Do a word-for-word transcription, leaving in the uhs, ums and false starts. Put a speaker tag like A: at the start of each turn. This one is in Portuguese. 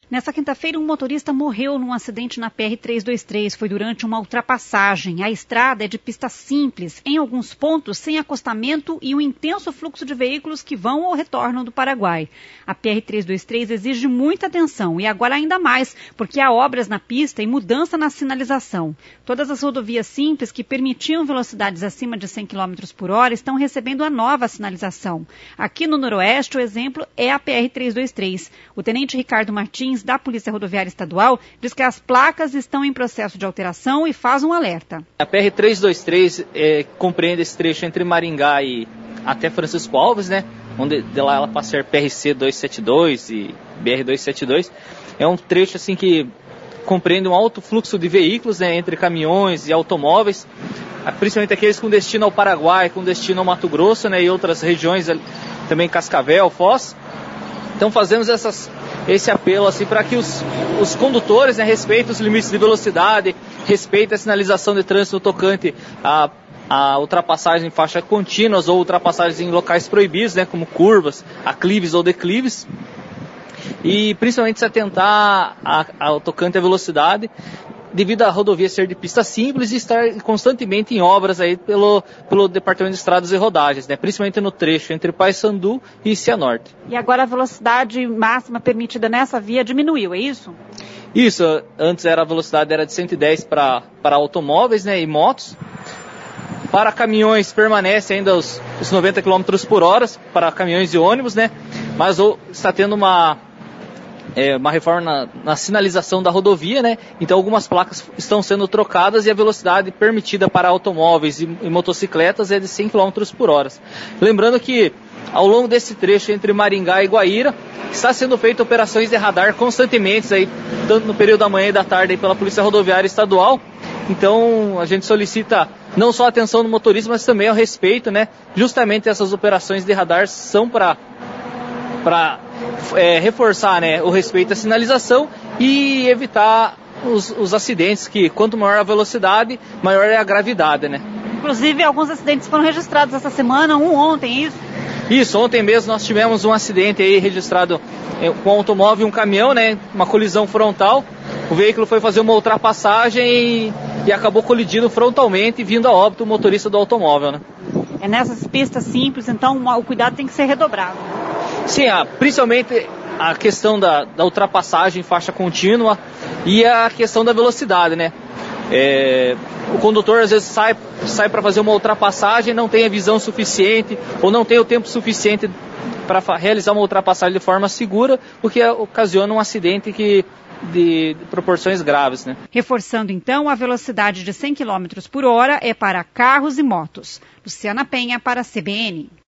A: Nessa quinta-feira, um motorista morreu num acidente na P R trezentos e vinte e três. Foi durante uma ultrapassagem. A estrada é de pista simples, em alguns pontos sem acostamento e um intenso fluxo de veículos que vão ou retornam do Paraguai. A P R trezentos e vinte e três exige muita atenção e agora ainda mais, porque há obras na pista e mudança na sinalização. Todas as rodovias simples que permitiam velocidades acima de cem quilômetros por hora estão recebendo a nova sinalização. Aqui no Noroeste, o exemplo é a P R trezentos e vinte e três. O tenente Ricardo Martins, da Polícia Rodoviária Estadual, diz que as placas estão em processo de alteração e faz um alerta.
B: A P R trezentos e vinte e três é, compreende esse trecho entre Maringá e até Francisco Alves, né? Onde de lá ela passa a ser P R C duzentos e setenta e dois e B R duzentos e setenta e dois. É um trecho assim que compreende um alto fluxo de veículos, né, entre caminhões e automóveis, principalmente aqueles com destino ao Paraguai, com destino ao Mato Grosso, né, e outras regiões, também Cascavel, Foz. Então fazemos essas, esse apelo assim, para que os, os condutores, né, respeitem os limites de velocidade, respeitem a sinalização de trânsito tocante a, a ultrapassagem em faixas contínuas ou ultrapassagens em locais proibidos, né, como curvas, aclives ou declives. E principalmente se atentar ao tocante à velocidade, devido à rodovia ser de pista simples e estar constantemente em obras aí pelo, pelo Departamento de Estradas e Rodagens, né? Principalmente no trecho entre Paissandu e Cianorte.
A: E agora a velocidade máxima permitida nessa via diminuiu, é isso?
B: Isso, antes era a velocidade era de cento e dez para automóveis, né, e motos. Para caminhões permanece ainda os, os noventa quilômetros por hora, para caminhões e ônibus, né? Mas o, está tendo uma... É uma reforma na, na sinalização da rodovia, né? Então algumas placas estão sendo trocadas e a velocidade permitida para automóveis e, e motocicletas é de cem quilômetros por hora. Lembrando que ao longo desse trecho entre Maringá e Guaíra está sendo feita operações de radar constantemente, aí, tanto no período da manhã e da tarde aí, pela Polícia Rodoviária Estadual. Então a gente solicita não só a atenção do motorista, mas também ao respeito, né? Justamente essas operações de radar são para para é, reforçar, né, o respeito à sinalização e evitar os, os acidentes, que quanto maior a velocidade, maior é a gravidade, né?
A: Inclusive, alguns acidentes foram registrados essa semana, um ontem, isso?
B: Isso, ontem mesmo nós tivemos um acidente aí registrado com um automóvel e um caminhão, né, uma colisão frontal. O veículo foi fazer uma ultrapassagem e, e acabou colidindo frontalmente, vindo a óbito o motorista do automóvel, né?
A: É nessas pistas simples, então o cuidado tem que ser redobrado.
B: Sim, ah, principalmente a questão da, da ultrapassagem em faixa contínua e a questão da velocidade, né? É, o condutor às vezes sai, sai para fazer uma ultrapassagem, não tem a visão suficiente ou não tem o tempo suficiente para realizar uma ultrapassagem de forma segura, o que ocasiona um acidente que, de, de proporções graves, né?
A: Reforçando então, a velocidade de cem quilômetros por hora é para carros e motos. Luciana Penha para a C B N.